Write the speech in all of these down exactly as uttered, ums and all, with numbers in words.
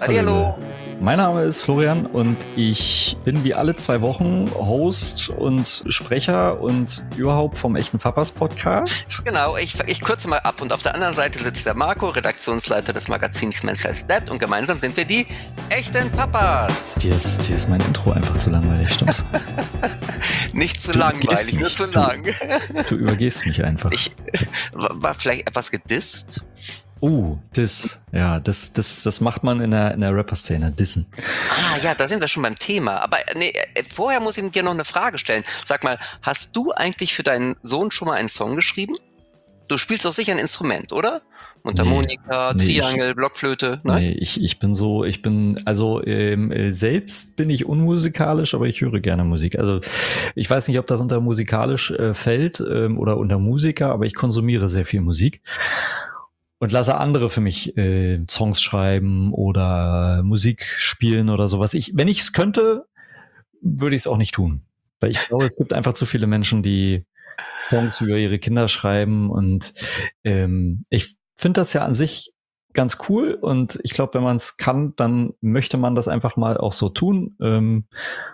Hallihallo. Mein Name ist Florian und ich bin wie alle zwei Wochen Host und Sprecher und überhaupt vom Echten Papas Podcast. Genau, ich, ich kürze mal ab und auf der anderen Seite sitzt der Marco, Redaktionsleiter des Magazins Men's Health Dad, und gemeinsam sind wir die Echten Papas. Dir ist, dir ist mein Intro einfach zu langweilig, stimmt's? Nicht zu Du langweilig, übergehst nur mich. zu Du- lang. Du übergehst mich einfach. Ich war war vielleicht etwas gedisst. Uh, Diss. Ja, das, das, das macht man in der, in der Rapper-Szene. Dissen. Ah ja, da sind wir schon beim Thema. Aber äh, nee, äh, vorher muss ich dir noch eine Frage stellen. Sag mal, hast du eigentlich für deinen Sohn schon mal einen Song geschrieben? Du spielst doch sicher ein Instrument, oder? Mundharmonika, Nee, nee, Triangel, Blockflöte, ne? Nee, ich, ich bin so, ich bin, also ähm, äh, selbst bin ich unmusikalisch, aber ich höre gerne Musik. Also ich weiß nicht, ob das unter musikalisch äh, fällt ähm, oder unter Musiker, aber ich konsumiere sehr viel Musik und lasse andere für mich äh, Songs schreiben oder Musik spielen oder sowas. Ich, wenn ich es könnte, würde ich es auch nicht tun. Weil ich glaube, es gibt einfach zu viele Menschen, die Songs über ihre Kinder schreiben und ähm, ich finde das ja an sich ganz cool und ich glaube, wenn man es kann, dann möchte man das einfach mal auch so tun. Ähm,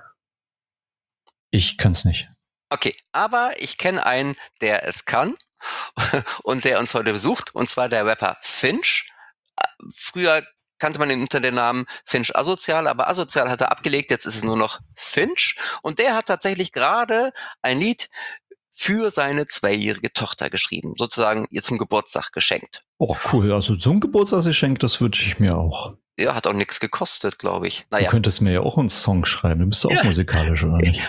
ich kann es nicht. Okay, aber ich kenne einen, der es kann und der uns heute besucht, und zwar der Rapper Finch. Äh, Früher kannte man ihn unter dem Namen Finch Asozial, aber Asozial hat er abgelegt, jetzt ist es nur noch Finch, und der hat tatsächlich gerade ein Lied für seine zweijährige Tochter geschrieben, sozusagen ihr zum Geburtstag geschenkt. Oh, cool. Also so ein Geburtstagsgeschenk, das wünsche ich mir auch. Ja, hat auch nichts gekostet, glaube ich. Du Naja, könntest mir ja auch einen Song schreiben. Du bist auch Ja. musikalisch, oder nicht?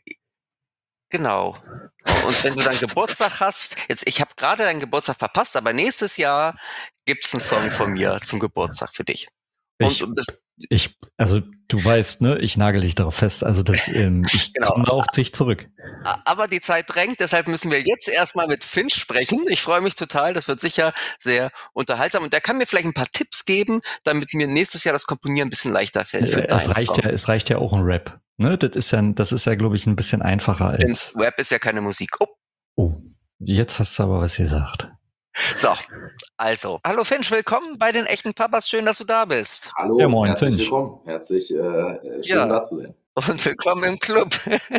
genau. Und wenn du dann Geburtstag hast, jetzt, ich habe gerade deinen Geburtstag verpasst, aber nächstes Jahr gibt's einen Song von mir zum Geburtstag für dich. Ich, Und das, ich, also du weißt, ne, ich nagel dich darauf fest. Also das, ähm, ich Genau. komme da auf dich zurück. aber die Zeit drängt, deshalb müssen wir jetzt erstmal mit Finch sprechen. Ich freue mich total, das wird sicher sehr unterhaltsam. Und der kann mir vielleicht ein paar Tipps geben, damit mir nächstes Jahr das Komponieren ein bisschen leichter fällt für Äh, es deinen reicht Song. ja, es reicht ja auch ein Rap. Ne, das ist ja, das ist ja, glaube ich, ein bisschen einfacher Denn als. Rap ist ja keine Musik. Oh, Oh, jetzt hast du aber was gesagt. so, also. Hallo Finch, willkommen bei den Echten Papas. Schön, dass du da bist. Hallo, Ja, moin, herzlich Finch. willkommen. Herzlich äh, äh, schön Ja. da zu sein. Und willkommen im Club.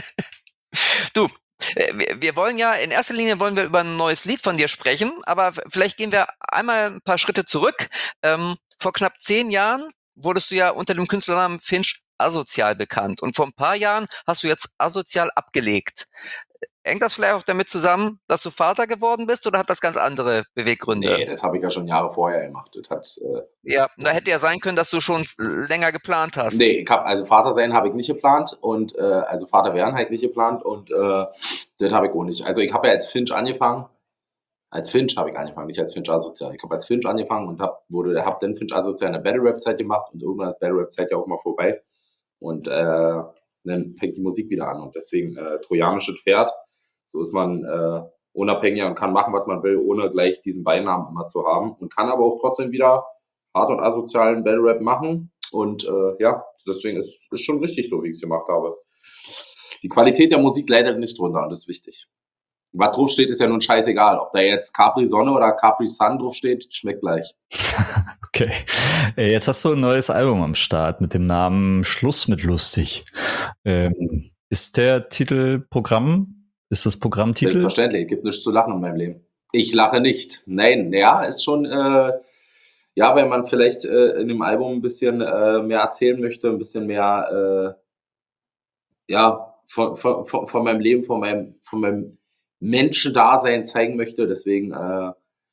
Du, äh, wir, wir wollen ja, in erster Linie wollen wir über ein neues Lied von dir sprechen, aber f- vielleicht gehen wir einmal ein paar Schritte zurück. Ähm, vor knapp zehn Jahren wurdest du ja unter dem Künstlernamen Finch Asozial bekannt, und vor ein paar Jahren hast du jetzt Asozial abgelegt. Hängt das vielleicht auch damit zusammen, dass du Vater geworden bist, oder hat das ganz andere Beweggründe? Nee, das habe ich ja schon Jahre vorher gemacht. Das hat, äh, Ja, da hätte ja sein können, dass du schon länger geplant hast. nee, ich hab, also Vater sein habe ich nicht geplant und äh, also Vater werden halt nicht geplant und äh, das habe ich auch nicht. Also ich habe ja als Finch angefangen. Als Finch habe ich angefangen, nicht als Finch Asozial. Ich habe als Finch angefangen und habe wurde habe dann Finch Asozial eine Battle Rap Zeit gemacht, und irgendwann ist Battle Rap Zeit ja auch mal vorbei und äh, dann fängt die Musik wieder an, und deswegen äh, trojanisches Pferd. So ist man äh, unabhängiger und kann machen, was man will, ohne gleich diesen Beinamen immer zu haben, und kann aber auch trotzdem wieder hart und asozialen Battle Rap machen, und äh, ja, deswegen ist es schon richtig so, wie ich es gemacht habe. Die Qualität der Musik leidet nicht drunter, und das ist wichtig. Was drauf steht, ist ja nun scheißegal. Ob da jetzt Capri Sonne oder Capri Sun drauf steht, schmeckt gleich. Okay. Äh, Jetzt hast du ein neues Album am Start mit dem Namen Schluss mit lustig. Ähm, ist der Titel Programm? Ist das Programmtitel? Selbstverständlich, gibt nichts zu lachen in meinem Leben. Ich lache nicht. Nein, ja, ist schon, äh, ja, wenn man vielleicht äh, in dem Album ein bisschen äh, mehr erzählen möchte, ein bisschen mehr, äh, ja, von, von, von von meinem Leben, von meinem, von meinem Menschendasein zeigen möchte. Deswegen äh,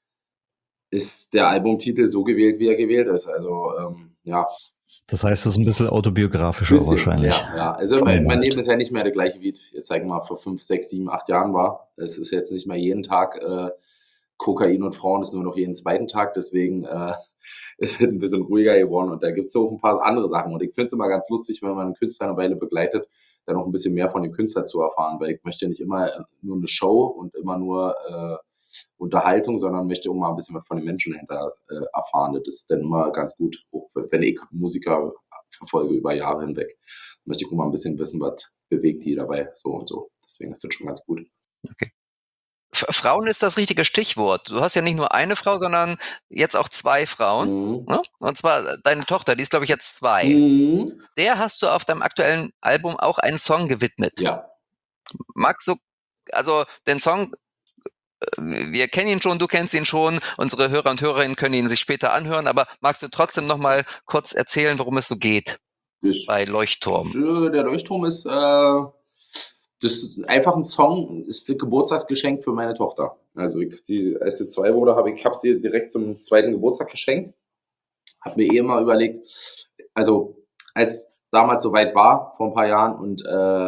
ist der Albumtitel so gewählt, wie er gewählt ist. Also, ähm, ja, Das heißt, es ist ein bisschen autobiografischer bisschen, wahrscheinlich. ja, ja. Also Vom mein, mein Inhalt. Leben ist ja nicht mehr der gleiche, wie es jetzt sagen wir mal vor fünf, sechs, sieben, acht Jahren war. Es ist jetzt nicht mehr jeden Tag äh, Kokain und Frauen, es ist nur noch jeden zweiten Tag. Deswegen äh, ist es ein bisschen ruhiger geworden, und da gibt es auch ein paar andere Sachen. Und ich finde es immer ganz lustig, wenn man einen Künstler eine Weile begleitet, dann noch ein bisschen mehr von dem Künstler zu erfahren, weil ich möchte nicht immer äh, nur eine Show und immer nur äh, Unterhaltung, sondern möchte auch mal ein bisschen was von den Menschen dahinter äh, erfahren. Das ist dann immer ganz gut, auch wenn ich Musiker verfolge über Jahre hinweg, möchte ich auch mal ein bisschen wissen, was bewegt die dabei, so und so. Deswegen ist das schon ganz gut. F- Frauen ist das richtige Stichwort. Du hast ja nicht nur eine Frau, sondern jetzt auch zwei Frauen. Mhm. Ne? Und zwar deine Tochter, die ist, glaube ich, jetzt zwei. Mhm. Der hast du auf deinem aktuellen Album auch einen Song gewidmet. Ja. Magst du, also den Song, äh, wir kennen ihn schon, du kennst ihn schon, unsere Hörer und Hörerinnen können ihn sich später anhören, aber magst du trotzdem noch mal kurz erzählen, worum es so geht Das, bei Leuchtturm? äh, der Leuchtturm ist, äh, das ist einfach ein Song, ist ein Geburtstagsgeschenk für meine Tochter. Also ich, die, als sie zwei wurde, habe ich, ich habe sie direkt zum zweiten Geburtstag geschenkt. Habe mir eh immer überlegt, also als damals soweit war, vor ein paar Jahren, und äh,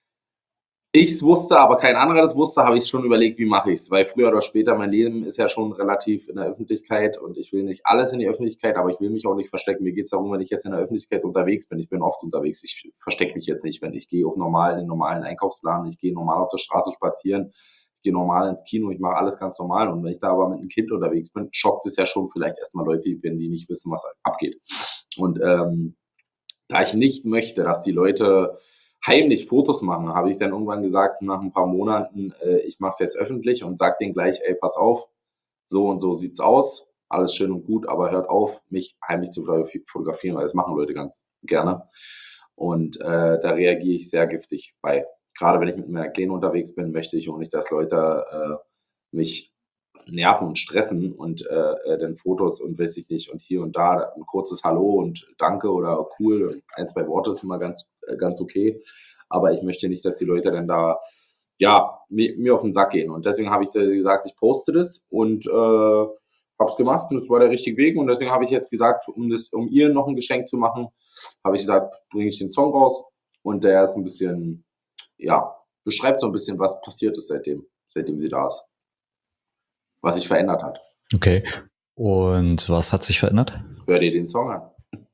ich es wusste, aber kein anderer das wusste, habe ich schon überlegt, wie mache ich es. Weil früher oder später, mein Leben ist ja schon relativ in der Öffentlichkeit und ich will nicht alles in die Öffentlichkeit, aber ich will mich auch nicht verstecken. Mir geht es darum, wenn ich jetzt in der Öffentlichkeit unterwegs bin. Ich bin oft unterwegs. Ich verstecke mich jetzt nicht, wenn ich gehe auch normal in den normalen Einkaufsladen, ich gehe normal auf der Straße spazieren, ich gehe normal ins Kino, ich mache alles ganz normal. Und wenn ich da aber mit einem Kind unterwegs bin, schockt es ja schon vielleicht erstmal Leute, wenn die nicht wissen, was abgeht. Und ähm, da ich nicht möchte, dass die Leute heimlich Fotos machen, habe ich dann irgendwann gesagt, nach ein paar Monaten, äh, ich mache es jetzt öffentlich und sage denen gleich, ey, pass auf, so und so sieht's aus, alles schön und gut, aber hört auf, mich heimlich zu fotografieren, weil das machen Leute ganz gerne. Und äh, da reagiere ich sehr giftig bei. Gerade wenn ich mit meiner Kleinen unterwegs bin, möchte ich auch nicht, dass Leute äh, mich nerven und stressen und äh, äh, dann Fotos und weiß ich nicht und hier und da ein kurzes Hallo und Danke oder cool, ein, zwei Worte ist immer ganz, äh, ganz okay, aber ich möchte nicht, dass die Leute dann da ja, mir, mir auf den Sack gehen und deswegen habe ich gesagt, ich poste das und äh, habe es gemacht und es war der richtige Weg und deswegen habe ich jetzt gesagt, um, das, um ihr noch ein Geschenk zu machen, habe ich gesagt, bringe ich den Song raus und der ist ein bisschen, ja, beschreibt so ein bisschen, was passiert ist seitdem, seitdem sie da ist. Was sich verändert hat. Okay. Und was hat sich verändert? Hör dir den Song an.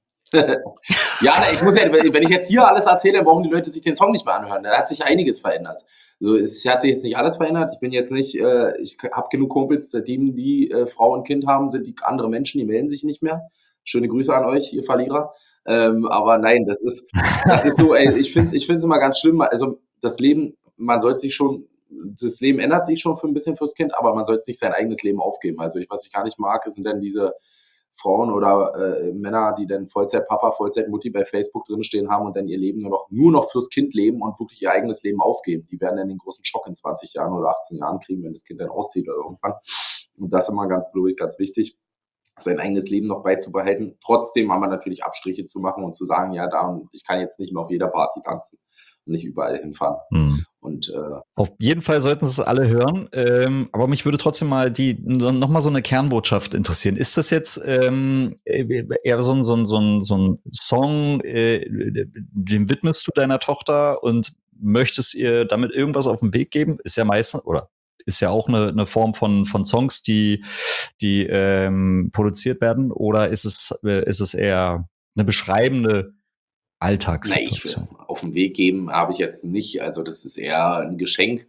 Ja, ich muss ja, wenn ich jetzt hier alles erzähle, dann brauchen die Leute sich den Song nicht mehr anhören. Da hat sich einiges verändert. Also es hat sich jetzt nicht alles verändert. Ich bin jetzt nicht, äh, ich habe genug Kumpels, seitdem die äh, Frau und Kind haben, sind die andere Menschen, die melden sich nicht mehr. Schöne Grüße an euch, ihr Verlierer. Ähm, aber nein, das ist, das ist so, ey, ich finde es ich find's immer ganz schlimm. Also das Leben, man sollte sich schon, das Leben ändert sich schon für ein bisschen fürs Kind, aber man sollte nicht sein eigenes Leben aufgeben. Also ich, was ich gar nicht mag, sind dann diese Frauen oder äh, Männer, die dann Vollzeit-Papa, Vollzeit-Mutti bei Facebook drinstehen haben und dann ihr Leben nur noch, nur noch fürs Kind leben und wirklich ihr eigenes Leben aufgeben. Die werden dann den großen Schock in zwanzig Jahren oder achtzehn Jahren kriegen, wenn das Kind dann auszieht oder irgendwann. Und das ist immer ganz, glaube ich, ganz wichtig, sein eigenes Leben noch beizubehalten, trotzdem aber natürlich Abstriche zu machen und zu sagen, ja, da, ich kann jetzt nicht mehr auf jeder Party tanzen und nicht überall hinfahren. Hm. Und, äh, auf jeden Fall sollten es alle hören, ähm, aber mich würde trotzdem mal die noch mal so eine Kernbotschaft interessieren. Ist das jetzt ähm, eher so ein, so ein, so ein, so ein Song, äh, den widmest du deiner Tochter und möchtest ihr damit irgendwas auf den Weg geben? Ist ja meistens, oder ist ja auch eine, eine Form von, von Songs, die, die ähm, produziert werden, oder ist es, äh, ist es eher eine beschreibende Alltagssituation? Nein, auf den Weg geben habe ich jetzt nicht. Also das ist eher ein Geschenk.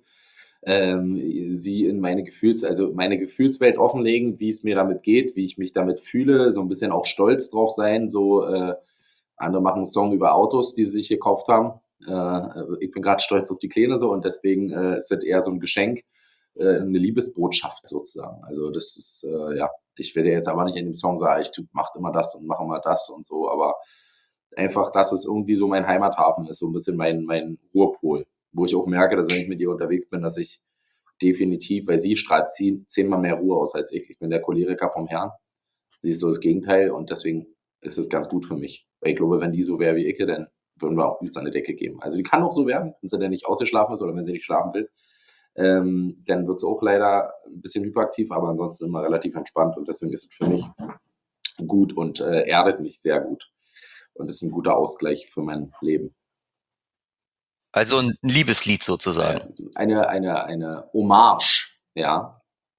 Ähm, sie in meine Gefühls, also meine Gefühlswelt offenlegen, wie es mir damit geht, wie ich mich damit fühle, so ein bisschen auch stolz drauf sein. So äh, andere machen einen Song über Autos, die sie sich gekauft haben. Äh, ich bin gerade stolz auf die Kleine so und deswegen äh, ist das eher so ein Geschenk, äh, eine Liebesbotschaft sozusagen. Also das ist äh, ja, ich werde jetzt aber nicht in dem Song sagen, ich mach immer das und mach immer das und so, aber einfach, dass es irgendwie so mein Heimathafen ist, so ein bisschen mein, mein Ruhepol, wo ich auch merke, dass wenn ich mit ihr unterwegs bin, dass ich definitiv, weil sie strahlt zehn, zehnmal mehr Ruhe aus als ich. Ich bin der Choleriker vom Herrn. Sie ist so das Gegenteil und deswegen ist es ganz gut für mich. Weil ich glaube, wenn die so wäre wie ich, dann würden wir auch übelst an die Decke geben. Also die kann auch so werden, wenn sie dann nicht ausgeschlafen ist oder wenn sie nicht schlafen will. Ähm, dann wird sie auch leider ein bisschen hyperaktiv, aber ansonsten immer relativ entspannt und deswegen ist es für mich gut und äh, erdet mich sehr gut. Und ist ein guter Ausgleich für mein Leben. Also ein Liebeslied sozusagen. Eine, eine, eine Hommage, ja.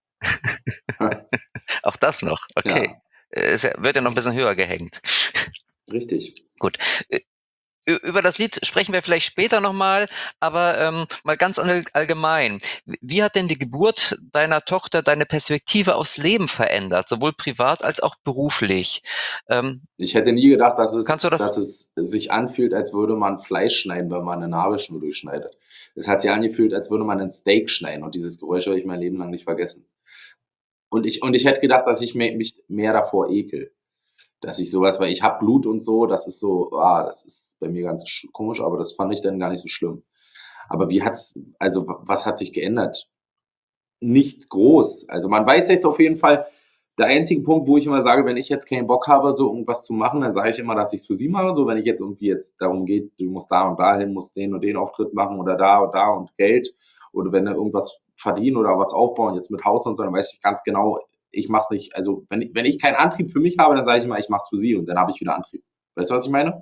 Auch das noch, okay. Ja. Es wird ja noch ein bisschen höher gehängt. Richtig. Gut. über das Lied sprechen wir vielleicht später nochmal, aber ähm, mal ganz allgemein. Wie hat denn die Geburt deiner Tochter deine Perspektive aufs Leben verändert, sowohl privat als auch beruflich? Ähm, ich hätte nie gedacht, dass es, kannst du das? dass es sich anfühlt, als würde man Fleisch schneiden, wenn man eine Nabelschnur durchschneidet. Es hat sich angefühlt, als würde man ein Steak schneiden und dieses Geräusch habe ich mein Leben lang nicht vergessen. Und ich, und ich hätte gedacht, dass ich mich mehr davor ekel. Dass ich sowas, weil ich habe Blut und so, das ist so, ah, das ist bei mir ganz komisch, aber das fand ich dann gar nicht so schlimm. Aber wie hat's, also was hat sich geändert? Nichts groß. Also man weiß jetzt auf jeden Fall, der einzige Punkt, wo ich immer sage, wenn ich jetzt keinen Bock habe, so irgendwas zu machen, dann sage ich immer, dass ich es für sie mache. So, wenn ich jetzt irgendwie jetzt darum geht, du musst da und da hin, musst den und den Auftritt machen oder da und da und Geld oder wenn du irgendwas verdienen oder was aufbauen, jetzt mit Haus und so, dann weiß ich ganz genau, ich mache es nicht, also wenn, wenn ich keinen Antrieb für mich habe, dann sage ich immer, ich mache es für sie und dann habe ich wieder Antrieb. Weißt du, was ich meine?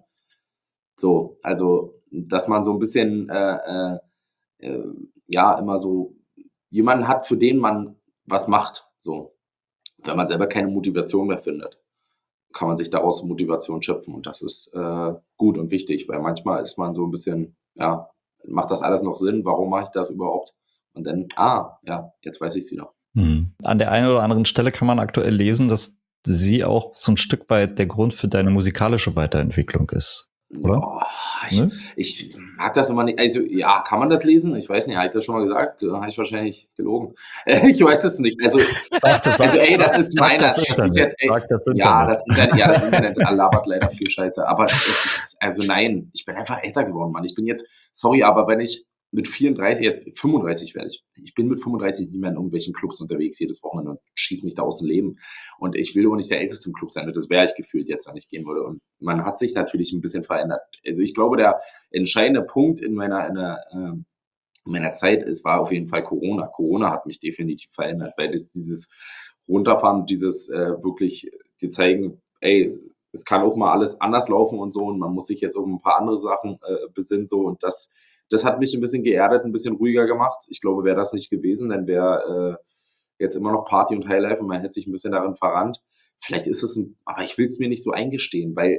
So, also, dass man so ein bisschen, äh, äh, äh, ja, immer so jemanden hat, für den man was macht. So, wenn man selber keine Motivation mehr findet, kann man sich daraus Motivation schöpfen und das ist äh, gut und wichtig, weil manchmal ist man so ein bisschen, ja, macht das alles noch Sinn? Warum mache ich das überhaupt? Und dann, ah, ja, jetzt weiß ich es wieder. Mhm. An der einen oder anderen Stelle kann man aktuell lesen, dass sie auch so ein Stück weit der Grund für deine musikalische Weiterentwicklung ist, oder? Oh, ich, Ne? ich mag das immer nicht. Also, ja, kann man das lesen? Ich weiß nicht, habe ich das schon mal gesagt? Habe ich wahrscheinlich gelogen. Ich weiß es nicht. Also, Sag das, also ey, das sag, ist sag meiner. das Das Internet. ist jetzt, ey, Sag das ja, Internet. das Internet, ja, das Internet labert leider viel Scheiße. Aber es ist, also nein, ich bin einfach älter geworden, Mann. Ich bin jetzt, sorry, aber wenn ich mit vierunddreißig, jetzt fünfunddreißig werde ich. Ich bin mit fünfunddreißig nicht mehr in irgendwelchen Clubs unterwegs jedes Wochenende und schieße mich da aus dem Leben. Und ich will auch nicht der Älteste im Club sein. Das wäre ich gefühlt jetzt, wenn ich gehen würde. Und man hat sich natürlich ein bisschen verändert. Also ich glaube, der entscheidende Punkt in meiner, in der, ähm, in meiner Zeit, es war auf jeden Fall Corona. Corona hat mich definitiv verändert, weil das dieses Runterfahren, dieses äh, wirklich dir zeigen, ey, es kann auch mal alles anders laufen und so und man muss sich jetzt auf ein paar andere Sachen äh, besinnen so und das das hat mich ein bisschen geerdet, ein bisschen ruhiger gemacht. Ich glaube, wäre das nicht gewesen, dann wäre äh, jetzt immer noch Party und Highlife und man hätte sich ein bisschen darin verrannt. Vielleicht ist es ein, aber ich will es mir nicht so eingestehen, weil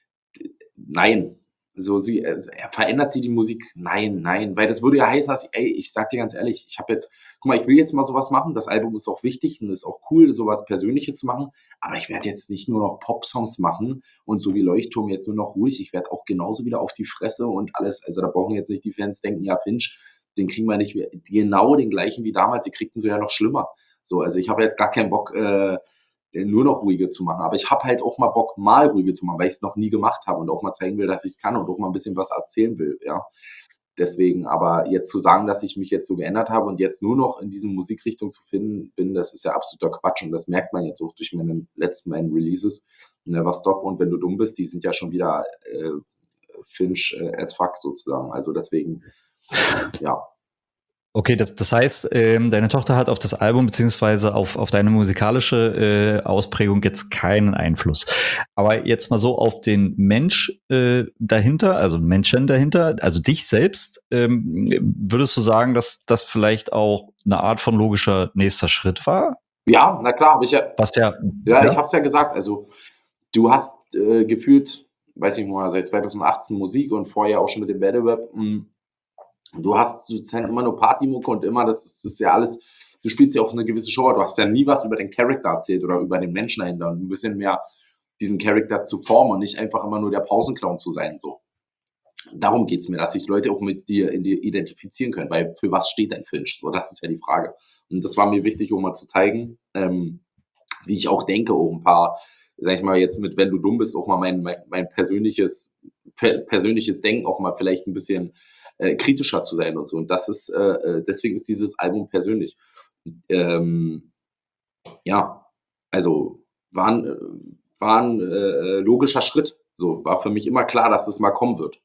nein, so sie äh, verändert sie die Musik? Nein, nein, weil das würde ja heißen, dass ich, ey, ich sag dir ganz ehrlich, ich habe jetzt, guck mal, ich will jetzt mal sowas machen. Das Album ist auch wichtig und ist auch cool, sowas Persönliches zu machen. Aber ich werde jetzt nicht nur noch Pop-Songs machen und so wie Leuchtturm jetzt nur noch ruhig. Ich werde auch genauso wieder auf die Fresse und alles. Also da brauchen jetzt nicht die Fans denken, ja Finch, den kriegen wir nicht wie- genau den gleichen wie damals. Die kriegten sie ja noch schlimmer. So, also ich habe jetzt gar keinen Bock. Äh, nur noch ruhige zu machen. Aber ich habe halt auch mal Bock, mal ruhige zu machen, weil ich es noch nie gemacht habe und auch mal zeigen will, dass ich es kann und auch mal ein bisschen was erzählen will, ja. Deswegen, aber jetzt zu sagen, dass ich mich jetzt so geändert habe und jetzt nur noch in diese Musikrichtung zu finden bin, das ist ja absoluter Quatsch und das merkt man jetzt auch durch meine letzten beiden Releases. Never Stop und Wenn du dumm bist, die sind ja schon wieder äh, Finch äh, as fuck sozusagen. Also deswegen, ja. Okay, das, das heißt, ähm, deine Tochter hat auf das Album beziehungsweise auf, auf deine musikalische äh, Ausprägung jetzt keinen Einfluss. Aber jetzt mal so auf den Mensch äh, dahinter, also Menschen dahinter, also dich selbst, ähm, würdest du sagen, dass das vielleicht auch eine Art von logischer nächster Schritt war? Ja, na klar, habe ich ja, Was ja, ja, ja? ich habe es ja gesagt. Also du hast äh, gefühlt, weiß ich mal, seit zweitausendachtzehn Musik und vorher auch schon mit dem Battle Rap. Mh, du hast sozusagen immer nur Partymucke und immer, das ist, das ist ja alles, du spielst ja auch eine gewisse Show, du hast ja nie was über den Charakter erzählt oder über den Menschen dahinter und ein bisschen mehr diesen Charakter zu formen und nicht einfach immer nur der Pausenclown zu sein, so. Darum geht's mir, dass sich Leute auch mit dir, in dir identifizieren können, weil für was steht ein Finch? So, das ist ja die Frage. Und das war mir wichtig, um mal zu zeigen, ähm, wie ich auch denke, auch ein paar, sag ich mal, jetzt mit Wenn du dumm bist, auch mal mein, mein, mein persönliches, per, persönliches Denken auch mal vielleicht ein bisschen äh, kritischer zu sein und so. Und das ist, äh, deswegen ist dieses Album persönlich. Ähm, ja, also war ein, äh, war ein äh, logischer Schritt. So, war für mich immer klar, dass es mal kommen wird.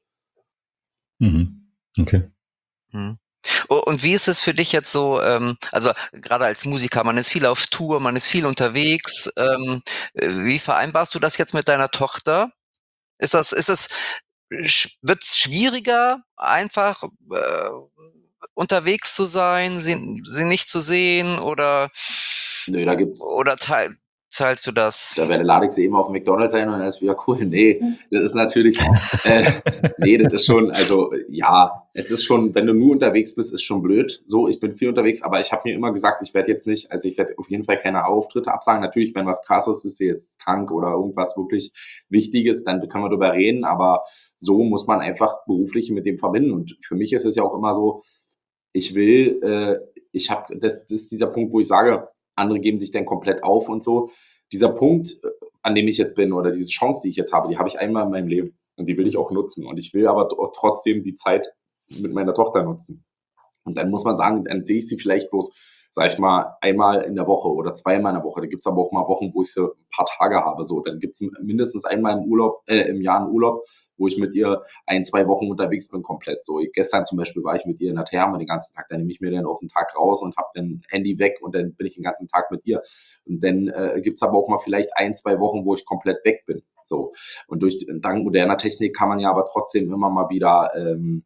Mhm. Okay. Hm. Oh, und wie ist es für dich jetzt so, ähm, also gerade als Musiker, man ist viel auf Tour, man ist viel unterwegs. Ähm, äh, wie vereinbarst du das jetzt mit deiner Tochter? Ist das, ist das, wird es schwieriger, einfach äh, unterwegs zu sein, sie, sie nicht zu sehen oder, Nö, da gibt's, oder teil, zahlst du das? Da werde lade ich sie eben auf McDonald's ein und dann ist wieder cool. Nee, das ist natürlich, äh, nee, das ist schon, also ja, es ist schon, wenn du nur unterwegs bist, ist schon blöd. So, ich bin viel unterwegs, aber ich habe mir immer gesagt, ich werde jetzt nicht, also ich werde auf jeden Fall keine Auftritte absagen. Natürlich, wenn was krasses ist, jetzt krank oder irgendwas wirklich Wichtiges, dann können wir darüber reden, aber so muss man einfach beruflich mit dem verbinden. Und für mich ist es ja auch immer so, ich will, äh, ich habe, das, das ist dieser Punkt, wo ich sage, andere geben sich dann komplett auf und so. Dieser Punkt, äh, an dem ich jetzt bin oder diese Chance, die ich jetzt habe, die habe ich einmal in meinem Leben und die will ich auch nutzen. Und ich will aber t- trotzdem die Zeit mit meiner Tochter nutzen. Und dann muss man sagen, dann sehe ich sie vielleicht bloß, sag ich mal, einmal in der Woche oder zweimal in der Woche. Da gibt's aber auch mal Wochen, wo ich sie ein paar Tage habe. So, dann gibt's mindestens einmal im Urlaub, äh, im Jahr einen Urlaub, wo ich mit ihr ein, zwei Wochen unterwegs bin, komplett. So, gestern zum Beispiel war ich mit ihr in der Therme den ganzen Tag. Dann nehme ich mir dann auch einen Tag raus und habe dann Handy weg und dann bin ich den ganzen Tag mit ihr. Und dann äh, gibt's aber auch mal vielleicht ein, zwei Wochen, wo ich komplett weg bin. So. Und durch dank moderner Technik kann man ja aber trotzdem immer mal wieder ähm,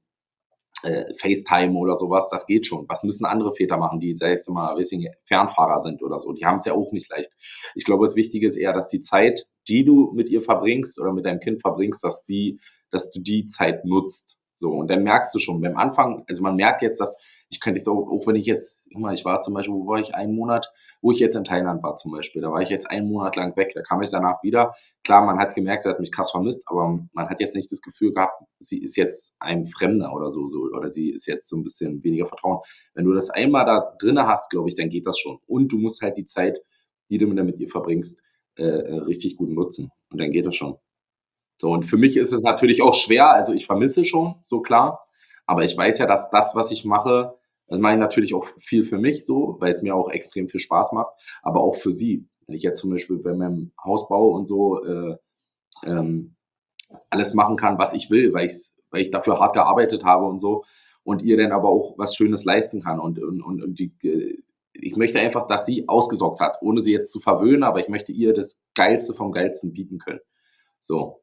äh, FaceTime oder sowas, das geht schon. Was müssen andere Väter machen, die, sag ich mal, weiß ich nicht, Fernfahrer sind oder so? Die haben es ja auch nicht leicht. Ich glaube, das Wichtige ist eher, dass die Zeit, die du mit ihr verbringst oder mit deinem Kind verbringst, dass die, dass du die Zeit nutzt. So, und dann merkst du schon beim Anfang, also man merkt jetzt, dass ich könnte jetzt auch, auch wenn ich jetzt, guck mal, ich war zum Beispiel, wo war ich einen Monat, wo ich jetzt in Thailand war zum Beispiel, da war ich jetzt einen Monat lang weg, da kam ich danach wieder. Klar, man hat gemerkt, sie hat mich krass vermisst, aber man hat jetzt nicht das Gefühl gehabt, sie ist jetzt ein Fremder oder so, so oder sie ist jetzt so ein bisschen weniger Vertrauen. Wenn du das einmal da drinne hast, glaube ich, dann geht das schon. Und du musst halt die Zeit, die du mit ihr verbringst, äh, richtig gut nutzen. Und dann geht das schon. So, und für mich ist es natürlich auch schwer, also ich vermisse schon, so klar, aber ich weiß ja, dass das, was ich mache, das mache ich natürlich auch viel für mich so, weil es mir auch extrem viel Spaß macht, aber auch für sie. Wenn ich jetzt zum Beispiel bei meinem Hausbau und so äh, ähm, alles machen kann, was ich will, weil ich, weil ich dafür hart gearbeitet habe und so und ihr dann aber auch was Schönes leisten kann und, und, und, und die, äh, ich möchte einfach, dass sie ausgesorgt hat, ohne sie jetzt zu verwöhnen, aber ich möchte ihr das Geilste vom Geilsten bieten können. So.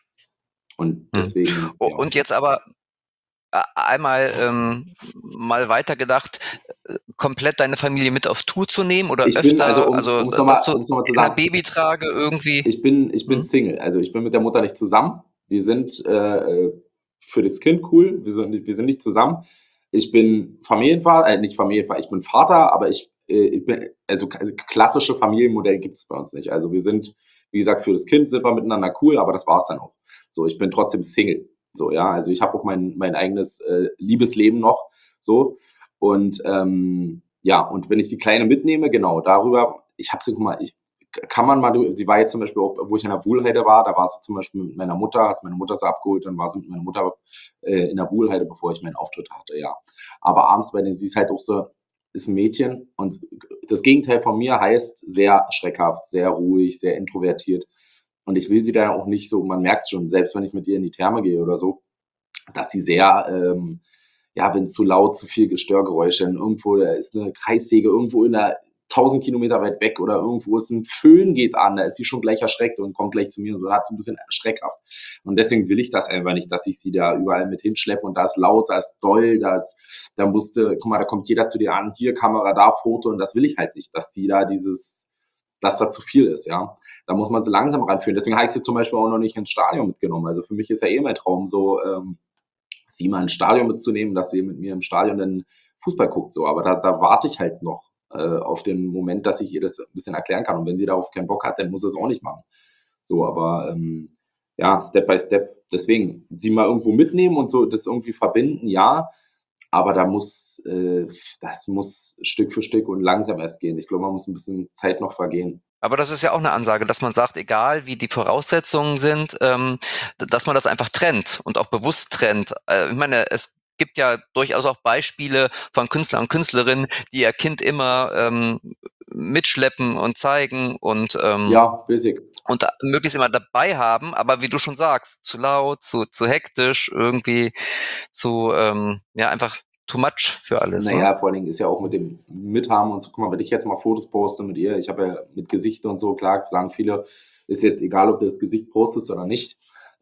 Und Hm. deswegen, O- ja. Und jetzt aber äh, einmal ähm, mal weitergedacht, äh, komplett deine Familie mit auf Tour zu nehmen oder Ich öfter, bin, also um also es äh, nochmal dass du um's noch mal zu in der sagen, Babytrage irgendwie. ich bin, ich bin Hm? Single. Also ich bin mit der Mutter nicht zusammen. Wir sind äh, äh, für das Kind cool. Wir sind, wir sind nicht zusammen. Ich bin Familienvater, äh, nicht Familienvater, ich bin Vater, aber ich, äh, ich bin, also, also klassische Familienmodell gibt es bei uns nicht. Also wir sind, wie gesagt, für das Kind sind wir miteinander cool, aber das war's dann auch. So, ich bin trotzdem Single. So, ja, also ich habe auch mein, mein eigenes äh, Liebesleben noch. So. Und ähm, ja, und wenn ich die Kleine mitnehme, genau, darüber, ich habe sie, guck mal, ich, kann man mal, sie war jetzt zum Beispiel auch, wo ich in der Wuhlheide war, da war sie zum Beispiel mit meiner Mutter, hat meine Mutter sie abgeholt, dann war sie mit meiner Mutter äh, in der Wuhlheide, bevor ich meinen Auftritt hatte, ja. Aber abends bei denen, sie ist halt auch so, ist ein Mädchen und das Gegenteil von mir heißt sehr schreckhaft, sehr ruhig, sehr introvertiert. Und ich will sie da auch nicht so, man merkt schon, selbst wenn ich mit ihr in die Therme gehe oder so, dass sie sehr, ähm, ja, wenn zu laut, zu viel Störgeräusche, irgendwo, da ist eine Kreissäge irgendwo in der tausend Kilometer weit weg oder irgendwo ist ein Föhn geht an, da ist sie schon gleich erschreckt und kommt gleich zu mir, so hat so ein bisschen schreckhaft. Und deswegen will ich das einfach nicht, dass ich sie da überall mit hinschleppe und da ist laut, da ist doll, da ist, da musste, guck mal, da kommt jeder zu dir an, hier Kamera, da Foto und das will ich halt nicht, dass die da dieses, dass da zu viel ist, ja. Da muss man sie langsam ranführen. Deswegen habe ich sie zum Beispiel auch noch nicht ins Stadion mitgenommen. Also für mich ist ja eh mein Traum so, ähm, sie mal ins Stadion mitzunehmen, dass sie mit mir im Stadion dann Fußball guckt, so. Aber da, da warte ich halt noch äh, auf den Moment, dass ich ihr das ein bisschen erklären kann. Und wenn sie darauf keinen Bock hat, dann muss sie es auch nicht machen. So, aber ähm, ja, Step by Step. Deswegen, sie mal irgendwo mitnehmen und so das irgendwie verbinden, ja. Aber da muss, äh, das muss Stück für Stück und langsam erst gehen. Ich glaube, man muss ein bisschen Zeit noch vergehen. Aber das ist ja auch eine Ansage, dass man sagt, egal wie die Voraussetzungen sind, ähm, d- dass man das einfach trennt und auch bewusst trennt. Äh, ich meine, es gibt ja durchaus auch Beispiele von Künstlern und Künstlerinnen, die ihr Kind immer ähm, mitschleppen und zeigen und ähm, Ja, basic. und da- möglichst immer dabei haben, aber wie du schon sagst, zu laut, zu, zu hektisch, irgendwie zu, ähm, ja, einfach too much für alles. Ne? Naja, vor allen Dingen ist ja auch mit dem Mithaben und so, guck mal, wenn ich jetzt mal Fotos poste mit ihr, ich habe ja mit Gesicht und so, klar, sagen viele, ist jetzt egal, ob du das Gesicht postest oder nicht.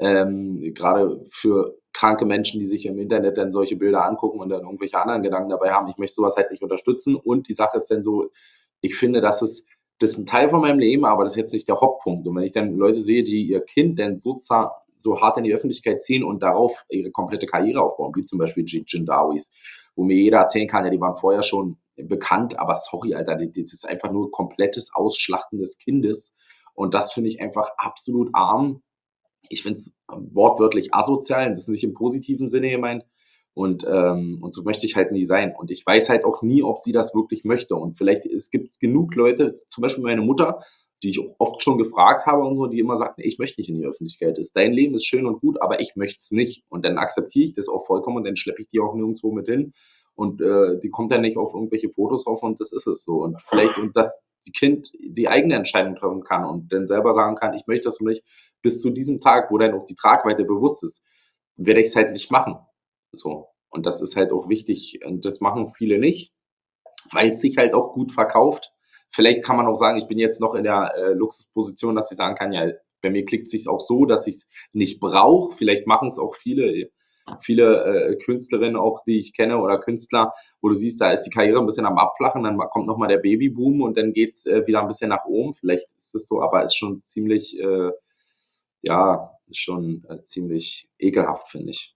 Ähm, gerade für kranke Menschen, die sich im Internet dann solche Bilder angucken und dann irgendwelche anderen Gedanken dabei haben, ich möchte sowas halt nicht unterstützen. Und die Sache ist dann so, ich finde, dass es das ist ein Teil von meinem Leben, aber das ist jetzt nicht der Hauptpunkt. Und wenn ich dann Leute sehe, die ihr Kind dann so, za- so hart in die Öffentlichkeit ziehen und darauf ihre komplette Karriere aufbauen, wie zum Beispiel die Jindawis, wo mir jeder erzählen kann, ja, die waren vorher schon bekannt, aber sorry, Alter, die- die- das ist einfach nur komplettes Ausschlachten des Kindes. Und das finde ich einfach absolut arm. Ich finde es wortwörtlich asozial, und das ist nicht im positiven Sinne gemeint. Und, ähm, und so möchte ich halt nie sein. Und ich weiß halt auch nie, ob sie das wirklich möchte. Und vielleicht es gibt genug Leute, zum Beispiel meine Mutter, die ich auch oft schon gefragt habe und so, die immer sagt, nee, ich möchte nicht in die Öffentlichkeit. Ist dein Leben ist schön und gut, aber ich möchte es nicht. Und dann akzeptiere ich das auch vollkommen und dann schleppe ich die auch nirgendwo mit hin. Und äh, die kommt dann nicht auf irgendwelche Fotos drauf und das ist es so. Und vielleicht, und dass die Kind die eigene Entscheidung treffen kann und dann selber sagen kann, ich möchte das nicht, bis zu diesem Tag, wo dann auch die Tragweite bewusst ist, werde ich es halt nicht machen. So. Und das ist halt auch wichtig. Und das machen viele nicht, weil es sich halt auch gut verkauft. Vielleicht kann man auch sagen, ich bin jetzt noch in der äh, Luxusposition, dass ich sagen kann, ja, bei mir klickt es sich auch so, dass ich es nicht brauche. Vielleicht machen es auch viele, viele äh, Künstlerinnen auch, die ich kenne oder Künstler, wo du siehst, da ist die Karriere ein bisschen am Abflachen, dann kommt nochmal der Babyboom und dann geht es äh, wieder ein bisschen nach oben. Vielleicht ist es so, aber ist schon ziemlich, äh, ja, ist schon äh, ziemlich ekelhaft, finde ich.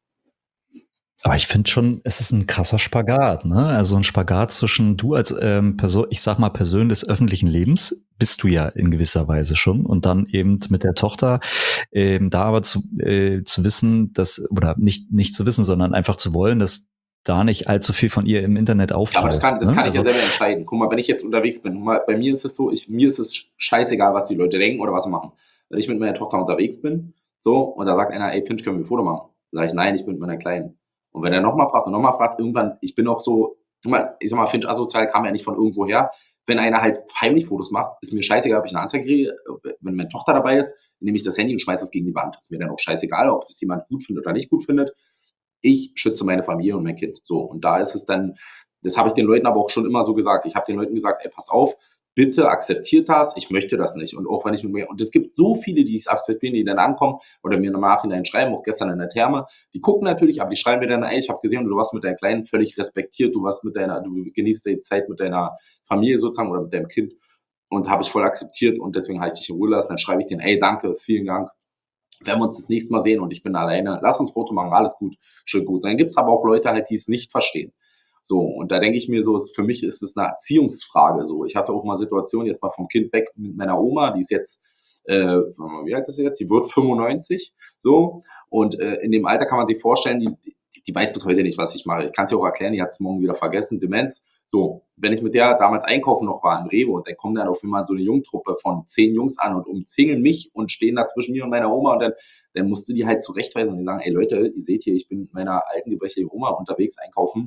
Aber ich finde schon, es ist ein krasser Spagat, ne? Also ein Spagat zwischen du als ähm, Person, ich sag mal Person des öffentlichen Lebens, bist du ja in gewisser Weise schon, und dann eben mit der Tochter, ähm, da aber zu, äh, zu wissen, dass, oder nicht nicht zu wissen, sondern einfach zu wollen, dass da nicht allzu viel von ihr im Internet Ja, aber das auftaucht. kann, das Ne? kann ich ja Also selber entscheiden. Guck mal, wenn ich jetzt unterwegs bin, guck mal, bei mir ist es so, ich, mir ist es scheißegal, was die Leute denken oder was sie machen. Wenn ich mit meiner Tochter unterwegs bin, so, und da sagt einer, ey, Finch, können wir ein Foto machen? Sag ich, nein, ich bin mit meiner Kleinen. Und wenn er nochmal fragt und nochmal fragt, irgendwann, ich bin auch so, guck mal, ich sag mal, Finch asozial kam ja nicht von irgendwo her. Wenn einer halt heimlich Fotos macht, ist mir scheißegal, ob ich eine Anzeige kriege. Wenn meine Tochter dabei ist, nehme ich das Handy und schmeiße es gegen die Wand. Ist mir dann auch scheißegal, ob das jemand gut findet oder nicht gut findet. Ich schütze meine Familie und mein Kind. So, und da ist es dann, das habe ich den Leuten aber auch schon immer so gesagt. Ich habe den Leuten gesagt, ey, passt auf, bitte akzeptiert das, ich möchte das nicht. Und auch wenn ich mit mir, und es gibt so viele, die es akzeptieren, die dann ankommen oder mir im Nachhinein schreiben, auch gestern in der Therme, die gucken natürlich, aber die schreiben mir dann, ey, ich habe gesehen, du warst mit deiner Kleinen völlig respektiert, du warst mit deiner, du genießt die Zeit mit deiner Familie sozusagen oder mit deinem Kind und habe ich voll akzeptiert und deswegen habe ich dich in Ruhe lassen. Dann schreibe ich denen, ey, danke, vielen Dank, wenn wir uns das nächste Mal sehen und ich bin alleine, lass uns ein Foto machen, alles gut, schön gut. Dann gibt's aber auch Leute halt, die es nicht verstehen. So, und da denke ich mir so, ist, für mich ist es eine Erziehungsfrage. So, ich hatte auch mal Situationen, jetzt mal vom Kind weg mit meiner Oma, die ist jetzt, äh, wie alt ist sie jetzt? Die wird fünfundneunzig. So, und äh, in dem Alter kann man sich vorstellen, die, die weiß bis heute nicht, was ich mache. Ich kann es ja auch erklären, die hat es morgen wieder vergessen, Demenz. So, wenn ich mit der damals einkaufen noch war im Rewe und dann kommt dann auf einmal so eine Jungtruppe von zehn Jungs an und umzingeln mich und stehen da zwischen mir und meiner Oma und dann, dann musste die halt zurechtweisen und die sagen, ey Leute, ihr seht hier, ich bin mit meiner alten gebrechlichen Oma unterwegs einkaufen,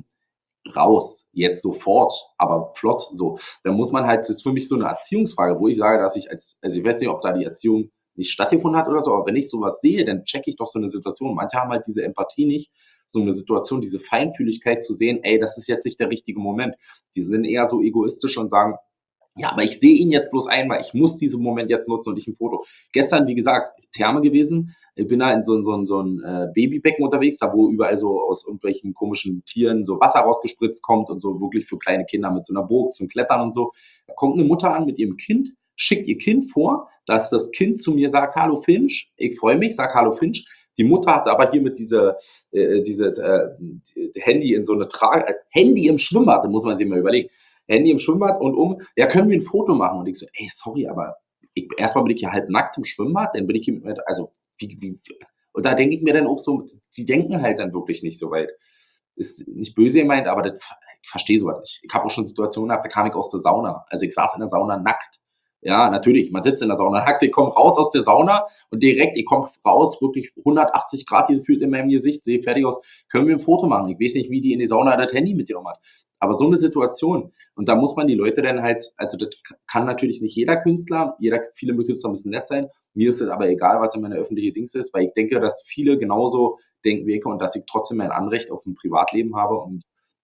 raus, jetzt sofort, aber flott, so. Da muss man halt, das ist für mich so eine Erziehungsfrage, wo ich sage, dass ich als, also ich weiß nicht, ob da die Erziehung nicht stattgefunden hat oder so, aber wenn ich sowas sehe, dann checke ich doch so eine Situation. Manche haben halt diese Empathie nicht, so eine Situation, diese Feinfühligkeit zu sehen, ey, das ist jetzt nicht der richtige Moment. Die sind eher so egoistisch und sagen, ja, aber ich sehe ihn jetzt bloß einmal. Ich muss diesen Moment jetzt nutzen und nicht ein Foto. Gestern, wie gesagt, Therme gewesen. Ich bin da in so, ein- so, ein- so ein äh, Babybecken unterwegs, da wo überall so aus irgendwelchen komischen Tieren so Wasser rausgespritzt kommt und so wirklich für kleine Kinder mit so einer Burg zum Klettern und so. Da kommt eine Mutter an mit ihrem Kind, schickt ihr Kind vor, dass das Kind zu mir sagt, hallo Finch, ich freue mich, sag hallo Finch. Die Mutter hat aber hier mit dieser, äh, diese, äh, die- die Handy in so eine Trage, äh, Handy im Schwimmbad, da muss man sich mal überlegen. Handy im Schwimmbad und um, ja, können wir ein Foto machen? Und ich so, ey, sorry, aber ich, erstmal bin ich hier halb nackt im Schwimmbad, dann bin ich hier mit, also, wie, wie, und da denke ich mir dann auch so, die denken halt dann wirklich nicht so weit. Ist nicht böse gemeint, aber das, ich verstehe sowas nicht. Ich habe auch schon Situationen gehabt, da kam ich aus der Sauna. Also ich saß in der Sauna nackt. Ja, natürlich, man sitzt in der Sauna nackt, ich komme raus aus der Sauna und direkt, ich komme raus, wirklich hundertachtzig Grad gefühlt in meinem Gesicht, sehe fertig aus, können wir ein Foto machen? Ich weiß nicht, wie die in die Sauna das Handy mitgenommen hat. Aber so eine Situation, und da muss man die Leute dann halt, also das kann natürlich nicht jeder Künstler, jeder, viele Künstler müssen nett sein. Mir ist es aber egal, was in meiner öffentlichen Dings ist, weil ich denke, dass viele genauso denken wie ich und dass ich trotzdem mein Anrecht auf ein Privatleben habe. Und,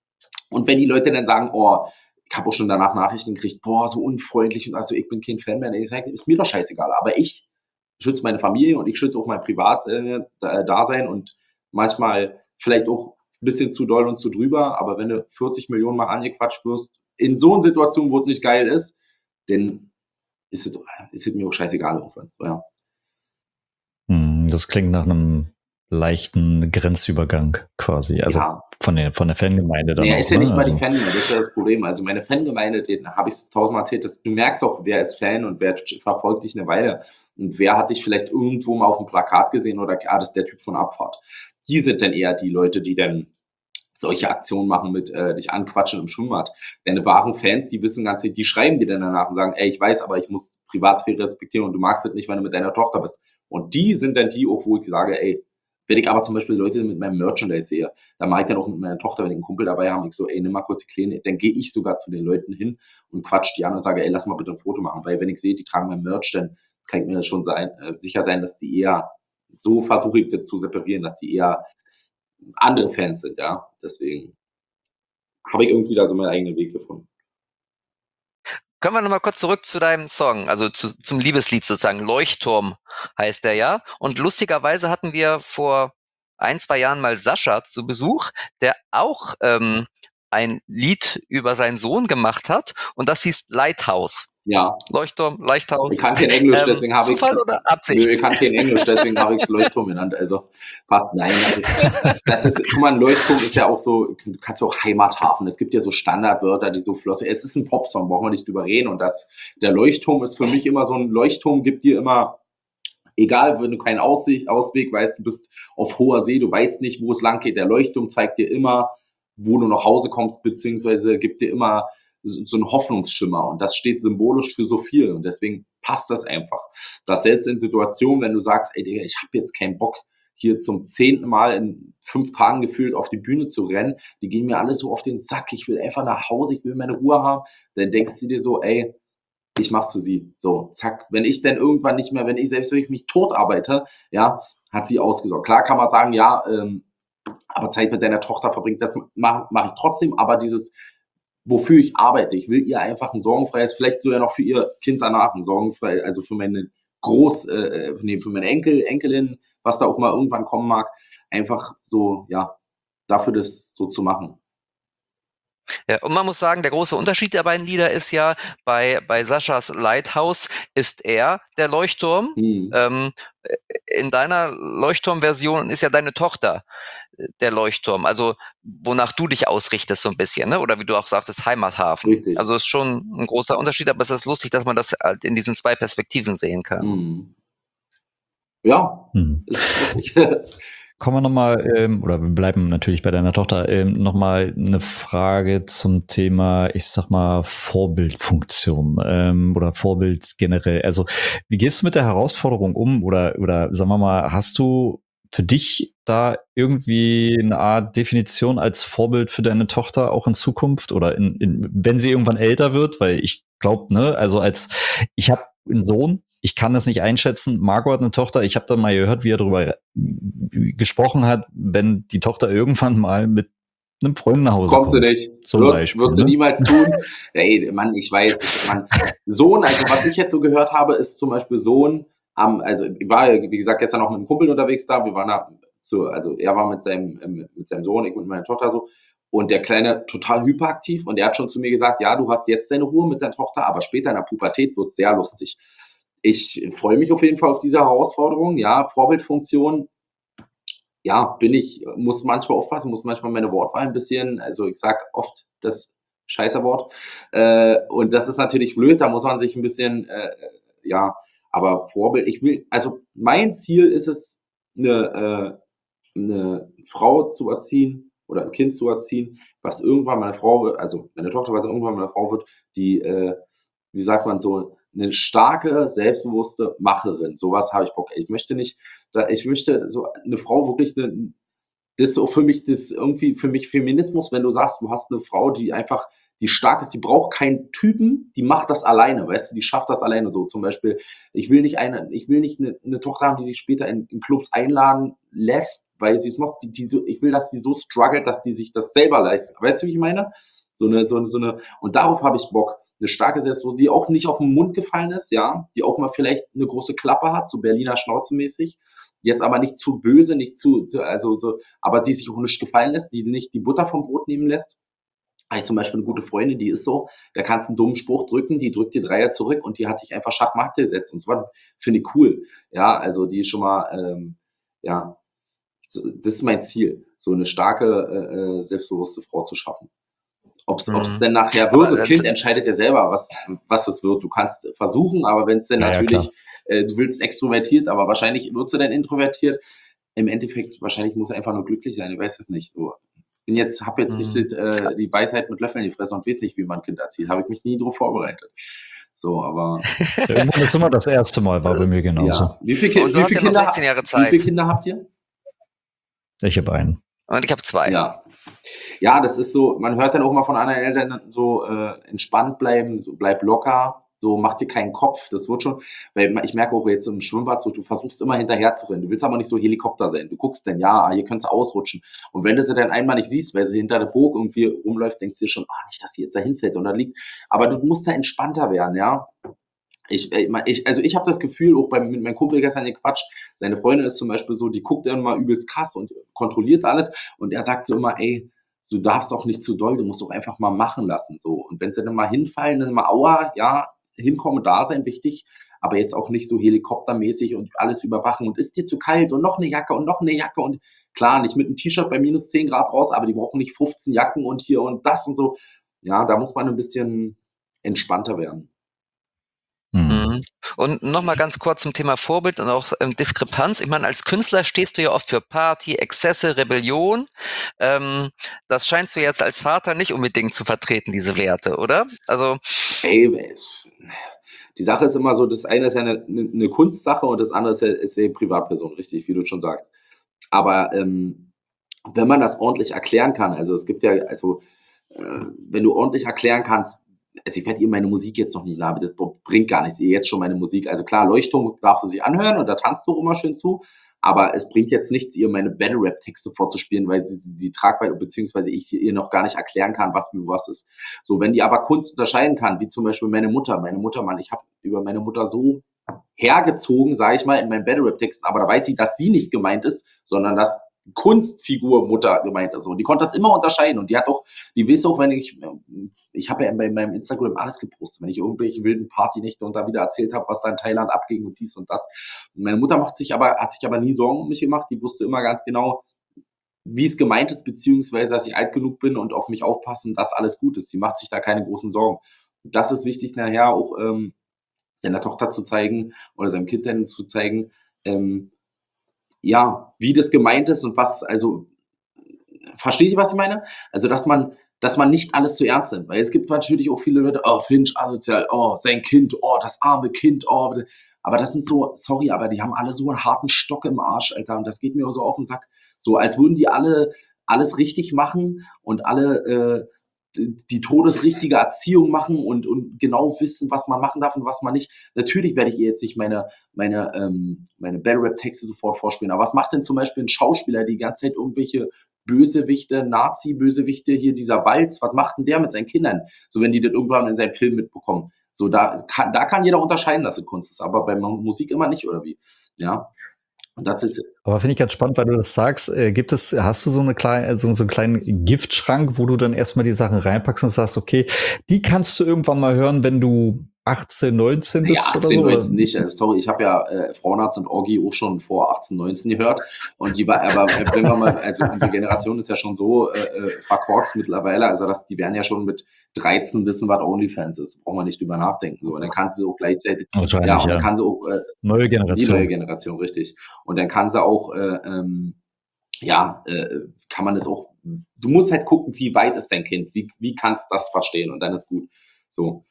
und wenn die Leute dann sagen, oh, ich habe auch schon danach Nachrichten gekriegt, boah, so unfreundlich und also ich bin kein Fan mehr, ich sage, ist mir doch scheißegal. Aber ich schütze meine Familie und ich schütze auch mein Privatdasein und manchmal vielleicht auch ein bisschen zu doll und zu drüber, aber wenn du vierzig Millionen Mal angequatscht wirst, in so einer Situation, wo es nicht geil ist, dann ist es, ist es mir auch scheißegal irgendwann. So, ja. Das klingt nach einem leichten Grenzübergang quasi, also ja. von, der, von der Fangemeinde dann naja, auch. Ist ja nicht ne? mal also. die Fangemeinde, das ist ja das Problem. Also meine Fangemeinde, den habe ich tausendmal erzählt, dass, du merkst auch, wer ist Fan und wer verfolgt dich eine Weile und wer hat dich vielleicht irgendwo mal auf dem Plakat gesehen oder, ah, das ist der Typ von Abfahrt. Die sind dann eher die Leute, die dann solche Aktionen machen mit äh, dich anquatschen im Schwimmbad. Deine wahren Fans, die wissen ganz, die schreiben dir dann danach und sagen, ey, ich weiß, aber ich muss Privatsphäre respektieren und du magst es nicht, wenn du mit deiner Tochter bist. Und die sind dann die, auch wo ich sage, ey, wenn ich aber zum Beispiel Leute mit meinem Merchandise sehe, dann mache ich dann auch mit meiner Tochter, wenn ich einen Kumpel dabei habe, ich so, ey, nimm mal kurz die Kleine, dann gehe ich sogar zu den Leuten hin und quatsch die an und sage, ey, lass mal bitte ein Foto machen, weil wenn ich sehe, die tragen mein Merch, dann kann ich mir schon sein, äh, sicher sein, dass die eher, so versuche ich das zu separieren, dass die eher andere Fans sind, ja, deswegen habe ich irgendwie da so meinen eigenen Weg gefunden. Können wir nochmal kurz zurück zu deinem Song, also zu, zum Liebeslied sozusagen, Leuchtturm heißt der ja. Und lustigerweise hatten wir vor ein, zwei Jahren mal Sascha zu Besuch, der auch ähm, ein Lied über seinen Sohn gemacht hat und das hieß Lighthouse. Ja. Leuchtturm, Lighthouse. Ich kann kein Englisch, ähm, deswegen habe ich Zufall oder Absicht? Nö, ich kann kein Englisch, deswegen habe ich es Leuchtturm genannt. Also fast nein. Das ist, das ist, guck mal, ein Leuchtturm ist ja auch so, du kannst ja auch Heimathafen. Es gibt ja so Standardwörter, die so flossen. Es ist ein Popsong, brauchen wir nicht drüber reden. Und das, der Leuchtturm ist für mich immer so ein Leuchtturm, gibt dir immer, egal, wenn du keinen Ausweg, Ausweg weißt, du bist auf hoher See, du weißt nicht, wo es lang geht. Der Leuchtturm zeigt dir immer, wo du nach Hause kommst, beziehungsweise gibt dir immer so ein Hoffnungsschimmer und das steht symbolisch für so viel und deswegen passt das einfach. Dass selbst in Situationen, wenn du sagst, ey Digga, ich habe jetzt keinen Bock, hier zum zehnten Mal in fünf Tagen gefühlt auf die Bühne zu rennen, die gehen mir alle so auf den Sack, ich will einfach nach Hause, ich will meine Ruhe haben, dann denkst du dir so, ey, ich mach's für sie. So, zack. Wenn ich dann irgendwann nicht mehr, wenn ich, selbst wenn ich mich tot arbeite, ja, hat sie ausgesorgt. Klar kann man sagen, ja, ähm, aber Zeit mit deiner Tochter verbringt, das mache mach ich trotzdem, aber dieses, wofür ich arbeite. Ich will ihr einfach ein sorgenfreies, vielleicht sogar noch für ihr Kind danach ein sorgenfrei, also für meine Groß, äh, nee, für meine Enkel, Enkelin, was da auch mal irgendwann kommen mag, einfach so, ja, dafür das so zu machen. Ja, und man muss sagen, der große Unterschied der beiden Lieder ist ja, bei, bei Saschas Lighthouse ist er der Leuchtturm. Hm. Ähm, in deiner Leuchtturm-Version ist ja deine Tochter der Leuchtturm, also wonach du dich ausrichtest so ein bisschen, ne? Oder wie du auch sagtest, Heimathafen. Richtig. Also ist schon ein großer Unterschied, aber es ist lustig, dass man das halt in diesen zwei Perspektiven sehen kann. Hm. Ja, hm. ist lustig. Kommen wir nochmal, ähm, oder wir bleiben natürlich bei deiner Tochter, ähm, nochmal eine Frage zum Thema, ich sag mal, Vorbildfunktion ähm, oder Vorbild generell. Also wie gehst du mit der Herausforderung um oder, oder sagen wir mal, hast du für dich da irgendwie eine Art Definition als Vorbild für deine Tochter auch in Zukunft oder in, in, wenn sie irgendwann älter wird? Weil ich glaube, ne, also als ich habe einen Sohn, ich kann das nicht einschätzen. Margot hat eine Tochter. Ich habe dann mal gehört, wie er darüber gesprochen hat, wenn die Tochter irgendwann mal mit einem Freund nach Hause kommt. Kommt sie nicht. Zum wird, Beispiel, wird sie ne? niemals tun. Ey, Mann, ich weiß, Mann. Sohn, also was ich jetzt so gehört habe, ist zum Beispiel Sohn, am, also ich war, wie gesagt, gestern noch mit einem Kumpel unterwegs da. Wir waren da zu, also er war mit seinem, mit seinem Sohn, ich mit meiner Tochter so. Und der Kleine total hyperaktiv und er hat schon zu mir gesagt, ja, du hast jetzt deine Ruhe mit deiner Tochter, aber später in der Pubertät wird es sehr lustig. Ich freue mich auf jeden Fall auf diese Herausforderung, ja, Vorbildfunktion, ja, bin ich, muss manchmal aufpassen, muss manchmal meine Wortwahl ein bisschen, also ich sag oft das scheiße Wort, äh, und das ist natürlich blöd, da muss man sich ein bisschen, äh, ja, aber Vorbild, ich will, also mein Ziel ist es, eine, äh, eine Frau zu erziehen, oder ein Kind zu erziehen, was irgendwann meine Frau wird, also meine Tochter, was irgendwann meine Frau wird, die, äh, wie sagt man so, eine starke, selbstbewusste Macherin. Sowas habe ich Bock. Ich möchte nicht, ich möchte so eine Frau wirklich, eine, das ist auch für mich, das irgendwie für mich Feminismus, wenn du sagst, du hast eine Frau, die einfach, die stark ist, die braucht keinen Typen, die macht das alleine, weißt du, die schafft das alleine so. Zum Beispiel, ich will nicht eine, ich will nicht eine, eine Tochter haben, die sich später in, in Clubs einladen lässt, weil sie es macht, die, die so, ich will, dass sie so struggelt, dass die sich das selber leisten. Weißt du, wie ich meine? So eine, so eine, so eine, und darauf habe ich Bock. Eine starke Selbstbewusstsein, die auch nicht auf den Mund gefallen ist, ja, die auch mal vielleicht eine große Klappe hat, so Berliner Schnauze-mäßig, jetzt aber nicht zu böse, nicht zu, also so, aber die sich auch nicht gefallen lässt, die nicht die Butter vom Brot nehmen lässt. habe ich zum Beispiel eine gute Freundin, die ist so, da kannst du einen dummen Spruch drücken, die drückt dir Dreier zurück und die hat dich einfach Schachmatt gesetzt. Und zwar finde ich cool. Ja, also die ist schon mal, ähm, ja, so, das ist mein Ziel, so eine starke, äh, äh, selbstbewusste Frau zu schaffen. Ob es Mhm. denn nachher wird, Aber das äh, Kind zu- entscheidet ja selber, was, was es wird. Du kannst versuchen, aber wenn es denn Ja, ja, natürlich, äh, du willst extrovertiert, aber wahrscheinlich wird sie dann introvertiert. Im Endeffekt, wahrscheinlich muss er einfach nur glücklich sein, ich weiß es nicht. So. Bin jetzt, habe jetzt nicht Mhm. die, äh, die Weisheit mit Löffeln gefressen und weiß nicht, wie man Kind erzieht. Habe ich mich nie drauf vorbereitet. So, aber Irgendwann ist immer das erste Mal, war bei mir genauso. ja. Wie viele Und du wie hast viel ja noch Kinder, sechzehn Jahre wie viele Zeit. Kinder habt ihr? Ich habe einen. Und ich habe zwei. Ja. Ja, das ist so, man hört dann auch mal von anderen Eltern so äh, entspannt bleiben, so bleib locker, so mach dir keinen Kopf, das wird schon, weil ich merke auch jetzt im Schwimmbad so, du versuchst immer hinterher zu rennen, du willst aber nicht so Helikopter sein, du guckst dann, ja, hier könnte es ausrutschen und wenn du sie dann einmal nicht siehst, weil sie hinter der Burg irgendwie rumläuft, denkst du dir schon, ah, nicht, dass die jetzt da hinfällt und da liegt, aber du musst da entspannter werden, ja. Ich, äh, ich, also ich habe das Gefühl, auch beim, mit meinem Kumpel gestern gequatscht, seine Freundin ist zum Beispiel so, die guckt dann mal übelst krass und kontrolliert alles und er sagt so immer, ey, du darfst auch nicht zu doll, du musst doch einfach mal machen lassen, so. Und wenn sie dann mal hinfallen, dann mal aua, ja, hinkommen, da sein, wichtig, aber jetzt auch nicht so helikoptermäßig und alles überwachen und ist dir zu kalt und noch eine Jacke und noch eine Jacke und klar, nicht mit einem T-Shirt bei minus zehn Grad raus, aber die brauchen nicht fünfzehn Jacken und hier und das und so. Ja, da muss man ein bisschen entspannter werden. Mhm. Und nochmal ganz kurz zum Thema Vorbild und auch ähm, Diskrepanz. Ich meine, als Künstler stehst du ja oft für Party, Exzesse, Rebellion. Ähm, das scheinst du jetzt als Vater nicht unbedingt zu vertreten, diese Werte, oder? Also, Ey, es- die Sache ist immer so, das eine ist ja eine, eine Kunstsache und das andere ist ja, ist ja Privatperson, richtig, wie du schon sagst. Aber ähm, wenn man das ordentlich erklären kann, also es gibt ja, also äh, wenn du ordentlich erklären kannst, also ich werde ihr meine Musik jetzt noch nicht nahe, das bringt gar nichts, ihr jetzt schon meine Musik. Also klar, Leuchtturm darf sie sich anhören und da tanzt du auch immer schön zu, aber es bringt jetzt nichts, ihr meine Battle-Rap-Texte vorzuspielen, weil sie sie die Tragweite, beziehungsweise ich ihr noch gar nicht erklären kann, was wie was ist. So, wenn die aber Kunst unterscheiden kann, wie zum Beispiel meine Mutter, meine Mutter, Mann, ich habe über meine Mutter so hergezogen, sage ich mal, in meinen Battle-Rap-Texten, aber da weiß sie, dass sie nicht gemeint ist, sondern dass Kunstfigur Mutter gemeint ist. Und die konnte das immer unterscheiden. Und die hat auch, die weiß auch, wenn ich, ich habe ja bei meinem Instagram alles gepostet, wenn ich irgendwelche wilden Partynächte und da wieder erzählt habe, was da in Thailand abging und dies und das. Und meine Mutter macht sich aber, hat sich aber nie Sorgen um mich gemacht. Die wusste immer ganz genau, wie es gemeint ist, beziehungsweise, dass ich alt genug bin und auf mich aufpassen, dass alles gut ist. Die macht sich da keine großen Sorgen. Das ist wichtig, nachher auch ähm, seiner Tochter zu zeigen oder seinem Kind dann zu zeigen, ähm, ja, wie das gemeint ist und was, also, versteht ihr, was ich meine? Also, dass man, dass man nicht alles zu ernst nimmt, weil es gibt natürlich auch viele Leute, oh, Finch, asozial, oh, sein Kind, oh, das arme Kind, oh, aber das sind so, sorry, aber die haben alle so einen harten Stock im Arsch, Alter, und das geht mir so auf den Sack. So, als würden die alle alles richtig machen und alle äh, die todesrichtige Erziehung machen und, und genau wissen, was man machen darf und was man nicht. Natürlich werde ich ihr jetzt nicht meine, meine, ähm, meine Battle-Rap-Texte sofort vorspielen, aber was macht denn zum Beispiel ein Schauspieler, der die ganze Zeit irgendwelche Bösewichte, Nazi-Bösewichte, hier dieser Walz, was macht denn der mit seinen Kindern? So, wenn die das irgendwann in seinem Film mitbekommen. So, da kann, da kann jeder unterscheiden, dass es Kunst ist, aber bei Musik immer nicht, oder wie? Ja. Und das ist. Aber finde ich ganz spannend, weil du das sagst. Äh, gibt es, hast du so eine kleine, so, so einen kleinen Giftschrank, wo du dann erstmal die Sachen reinpackst und sagst, okay, die kannst du irgendwann mal hören, wenn du achtzehn, neunzehn bist Ja, oder achtzehn, so? neunzehn nicht. Also, sorry, ich habe ja äh, Frauenarzt und Orgi auch schon vor achtzehn, neunzehn gehört. Und die war, aber äh, wenn wir mal, also unsere Generation ist ja schon so äh, äh, verkorkst mittlerweile, also das, die werden ja schon mit dreizehn wissen, was OnlyFans ist. Brauchen wir nicht drüber nachdenken. So, und dann kann sie auch gleichzeitig, Wahrscheinlich, ja, und dann ja. kann sie auch äh, Neue die Generation. neue Generation, richtig. Und dann kann sie auch, äh, ähm, ja, äh, kann man es auch, du musst halt gucken, wie weit ist dein Kind, wie, wie kannst du das verstehen und dann ist gut. So.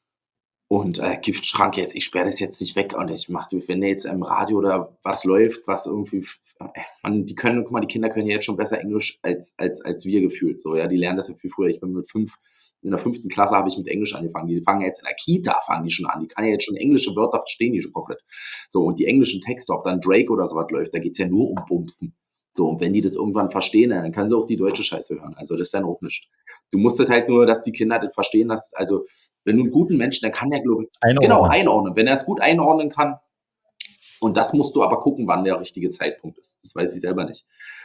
Und äh, Giftschrank jetzt, ich sperre das jetzt nicht weg und ich mache, wenn jetzt im Radio oder was läuft, was irgendwie, äh, man, die können, guck mal, die Kinder können ja jetzt schon besser Englisch als, als, als wir gefühlt. So, ja, die lernen das ja viel früher. Ich bin mit fünf, in der fünften Klasse habe ich mit Englisch angefangen. Die fangen jetzt in der Kita, fangen die schon an. Die kann ja jetzt schon englische Wörter verstehen, die schon komplett. So, und die englischen Texte, ob dann Drake oder sowas läuft, da geht's ja nur um Bumsen. So, und wenn die das irgendwann verstehen, dann können sie auch die deutsche Scheiße hören. Also das ist dann auch nicht. Du musst halt nur, dass die Kinder das verstehen, dass, also wenn du einen guten Menschen, der kann ja, glaube ich, Einordnen. genau, einordnen. Wenn er es gut einordnen kann, und das musst du aber gucken, wann der richtige Zeitpunkt ist. Das weiß ich selber nicht.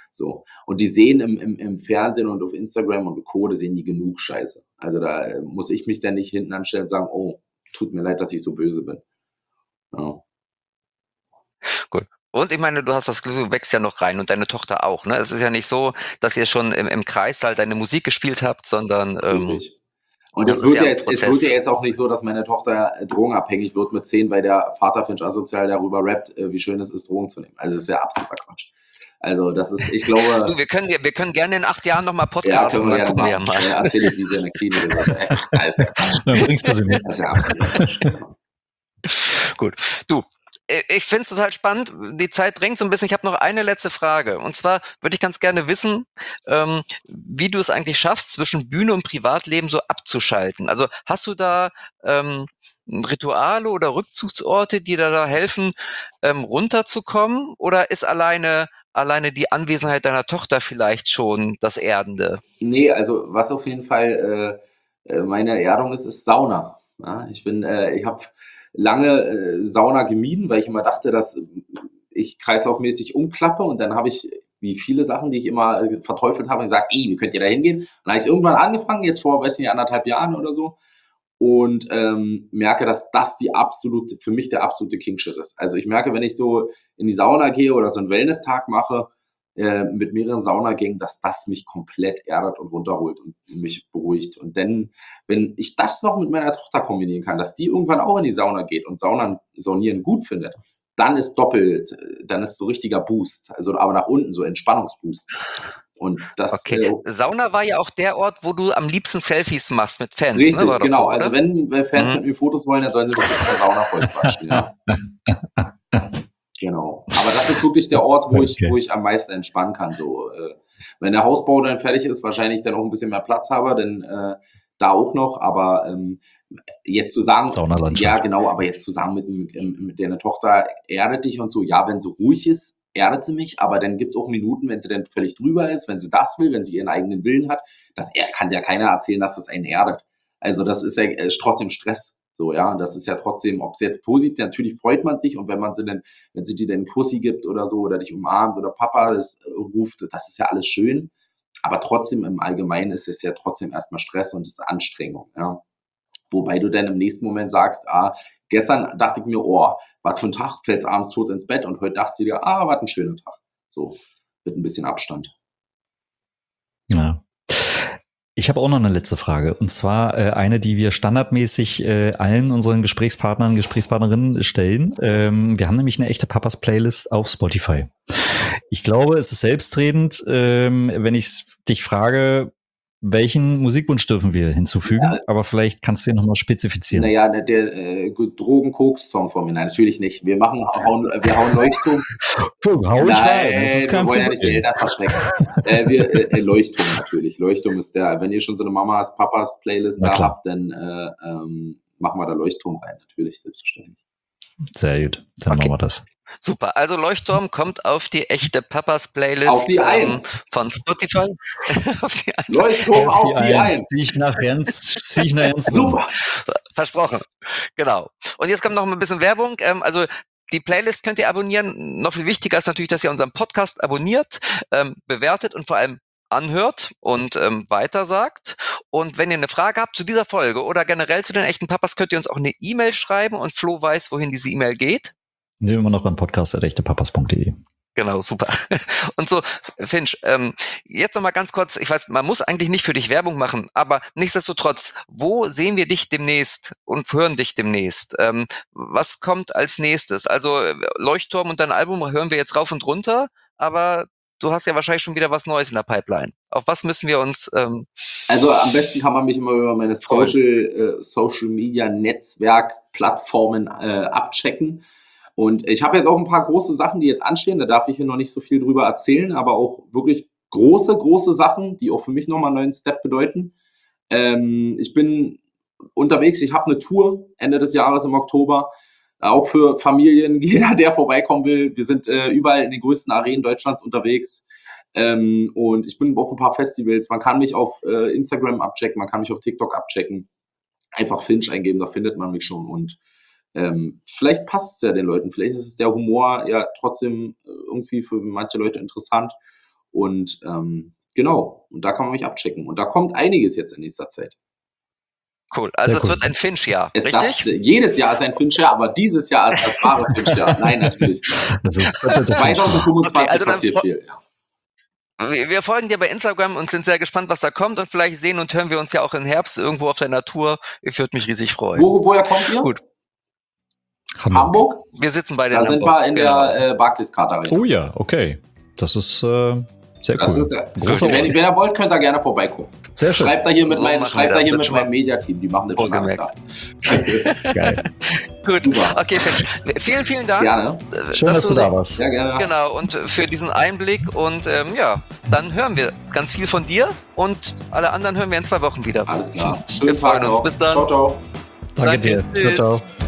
So. Und die sehen im, im, im Fernsehen und auf Instagram und Co., da sehen die genug Scheiße. Also da äh, muss ich mich dann nicht hinten anstellen und sagen, oh, tut mir leid, dass ich so böse bin. Ja. Gut. Und ich meine, du hast das Glück, du wächst ja noch rein und deine Tochter auch, ne? Es ist ja nicht so, dass ihr schon im, im Kreis halt deine Musik gespielt habt, sondern ähm, Richtig. Und das es ist wird, ja ja ein jetzt, es Prozess. wird ja jetzt auch nicht so, dass meine Tochter äh, drogenabhängig wird mit zehn, weil der Vater Finch asozial darüber rappt, äh, wie schön es ist, Drogen zu nehmen. Also das ist ja absoluter Quatsch. Also das ist, ich glaube, Du, wir können, wir können gerne in acht Jahren nochmal ja, podcasten, können wir dann gerne gucken wir ja machen. mal. Äh, erzähle ich, wie sie in der Klinik ist. Also, äh, das ist ja Quatsch. Dann bringst du sie mit. Das ist ja absoluter Quatsch. Gut. Du, äh, ich finde es total spannend. Die Zeit drängt so ein bisschen. Ich habe noch eine letzte Frage. Und zwar würde ich ganz gerne wissen, ähm, wie du es eigentlich schaffst, zwischen Bühne und Privatleben so abzuschalten. Also hast du da ähm, Rituale oder Rückzugsorte, die dir da helfen, ähm, runterzukommen? Oder ist alleine, alleine die Anwesenheit deiner Tochter vielleicht schon das Erdende? Nee, also was auf jeden Fall äh, äh, meine Erdung ist, ist Sauna. Ja, ich bin, äh, ich habe lange äh, Sauna gemieden, weil ich immer dachte, dass ich kreislaufmäßig umklappe und dann habe ich, wie viele Sachen, die ich immer äh, verteufelt habe, gesagt, ey, wie könnt ihr da hingehen? Und dann habe ich irgendwann angefangen, jetzt vor, weiß nicht, anderthalb Jahren oder so, und ähm, merke, dass das die absolute, für mich der absolute King-Shit ist. Also ich merke, wenn ich so in die Sauna gehe oder so einen Wellness-Tag mache, äh, mit mehreren Saunagängen, dass das mich komplett erdet und runterholt und mich beruhigt. Und dann, wenn ich das noch mit meiner Tochter kombinieren kann, dass die irgendwann auch in die Sauna geht und Saunan, Saunieren gut findet, dann ist doppelt, dann ist so richtiger Boost, also aber nach unten, so Entspannungsboost. Und das, Okay. äh, Sauna war ja auch der Ort, wo du am liebsten Selfies machst mit Fans, richtig, ne? War doch genau. so, oder? Also wenn wenn Fans Mhm. mit mir Fotos wollen, dann sollen sie mich in der Sauna voll quatschen, ja. Genau. Aber das ist wirklich der Ort, wo ich, Okay. wo ich am meisten entspannen kann. So, äh, wenn der Hausbau dann fertig ist, wahrscheinlich dann auch ein bisschen mehr Platz habe, denn äh, da auch noch. Aber ähm, jetzt zu sagen, Saunalandschaft. ja genau, aber jetzt zu sagen mit, mit, mit deiner Tochter erdet dich und so, ja, wenn sie ruhig ist, erdet sie mich, aber dann gibt's auch Minuten, wenn sie dann völlig drüber ist, wenn sie das will, wenn sie ihren eigenen Willen hat, das er kann ja keiner erzählen, dass das einen erdet. Also das ist ja äh, trotzdem Stress. So, ja, und das ist ja trotzdem, ob es jetzt positiv, natürlich freut man sich und wenn man sie dann, wenn sie dir dann einen Kussi gibt oder so oder dich umarmt oder Papa das äh, ruft, das ist ja alles schön. Aber trotzdem im Allgemeinen ist es ja trotzdem erstmal Stress und es ist Anstrengung, ja. Wobei du dann im nächsten Moment sagst, ah, gestern dachte ich mir, oh, was für ein Tag, fällst abends tot ins Bett und heute dachtest du dir, ah, was ein schöner Tag. So, mit ein bisschen Abstand. Ja. Ich habe auch noch eine letzte Frage und zwar äh, eine, die wir standardmäßig äh, allen unseren Gesprächspartnern, Gesprächspartnerinnen stellen. Ähm, wir haben nämlich eine echte Papas-Playlist auf Spotify. Ich glaube, es ist selbstredend, ähm, wenn ich dich frage, welchen Musikwunsch dürfen wir hinzufügen? Ja. Aber vielleicht kannst du ihn nochmal spezifizieren. Naja, der, der äh, Drogen-Koks-Song von mir, nein, natürlich nicht. Wir machen, hauen, wir hauen Leuchtturm. Puh, hau ich rein, das Nein, ist kein wir wollen ja nicht die Problem. Eltern verschrecken. äh, wir, äh, äh, Leuchtturm natürlich. Leuchtturm ist der, wenn ihr schon so eine Mamas, Papas Playlist Na da klar. habt, dann äh, ähm, machen wir da Leuchtturm rein. Natürlich, selbstverständlich. Sehr gut, dann Okay. machen wir das. Super. Also Leuchtturm kommt auf die echte Papas Playlist Auf die ähm, Eins. von Spotify. Auf die Eins. Leuchtturm auf die Eins. Zieh ich nach Jens, zieh ich nach Jens. Super. Versprochen. Genau. Und jetzt kommt noch ein bisschen Werbung. Ähm, also die Playlist könnt ihr abonnieren. Noch viel wichtiger ist natürlich, dass ihr unseren Podcast abonniert, ähm, bewertet und vor allem anhört und ähm, weitersagt. Und wenn ihr eine Frage habt zu dieser Folge oder generell zu den echten Papas, könnt ihr uns auch eine E-Mail schreiben und Flo weiß, wohin diese E-Mail geht. Nee, immer noch an podcast at echtepapas punkt de. Genau, super. Und so, Finch, ähm, jetzt nochmal ganz kurz, ich weiß, man muss eigentlich nicht für dich Werbung machen, aber nichtsdestotrotz, wo sehen wir dich demnächst und hören dich demnächst? Ähm, was kommt als nächstes? Also äh, Leuchtturm und dein Album hören wir jetzt rauf und runter, aber du hast ja wahrscheinlich schon wieder was Neues in der Pipeline. Auf was müssen wir uns ähm, Also am besten kann man mich immer über meine Freuen. Social, äh, Social Media Netzwerk Plattformen äh, abchecken. Und ich habe jetzt auch ein paar große Sachen, die jetzt anstehen. Da darf ich hier noch nicht so viel drüber erzählen, aber auch wirklich große, große Sachen, die auch für mich nochmal einen neuen Step bedeuten. Ähm, ich bin unterwegs. Ich habe eine Tour Ende des Jahres im Oktober. Auch für Familien, jeder, der vorbeikommen will. Wir sind äh, überall in den größten Arenen Deutschlands unterwegs. Ähm, und ich bin auf ein paar Festivals. Man kann mich auf äh, Instagram abchecken, man kann mich auf TikTok abchecken. Einfach Finch eingeben, da findet man mich schon. Und ähm, vielleicht passt es ja den Leuten. Vielleicht ist es der Humor ja trotzdem äh, irgendwie für manche Leute interessant. Und ähm, genau, und da kann man mich abchecken. Und da kommt einiges jetzt in nächster Zeit. Cool. Also Sehr es cool. wird ein Finch-Jahr, Es richtig? Das, jedes Jahr ist ein Finch-Jahr, aber dieses Jahr ist das wahre Finch-Jahr. Nein, natürlich. Also, zwanzig fünfundzwanzig Okay, also dann passiert fro- viel. Ja. Wir wir folgen dir bei Instagram und sind sehr gespannt, was da kommt. Und vielleicht sehen und hören wir uns ja auch im Herbst irgendwo auf der Natur. Ich würde mich riesig freuen. Wo, woher kommt ihr? Gut. Hamburg. Hamburg? Wir sitzen beide Da in sind Hamburg. wir in Genau. der äh, Barclays-Card Arena. Oh ja, okay. Das ist äh, sehr Das cool. ist, äh, Großer wenn, Ort. wenn ihr wollt, könnt ihr gerne vorbeikommen. Sehr schön. Schreibt da hier mit, So mein, machen schreibt wir da das. hier Wird mit schon mal meinem Media-Team. Die machen das schon alles vorgemerkt. klar. Geil. Gut. Super. Okay, Finch. Vielen, vielen Dank. Gerne. äh, Schön, dass, du da warst. Sehr gerne. Genau, und für diesen Einblick. Und ähm, ja, dann hören wir ganz viel von dir. Und alle anderen hören wir in zwei Wochen wieder. Alles klar. Wir Schönen freuen Tag uns. noch. Bis dann. Ciao, ciao. Danke dir. Danke. Ciao, Tschüss. ciao.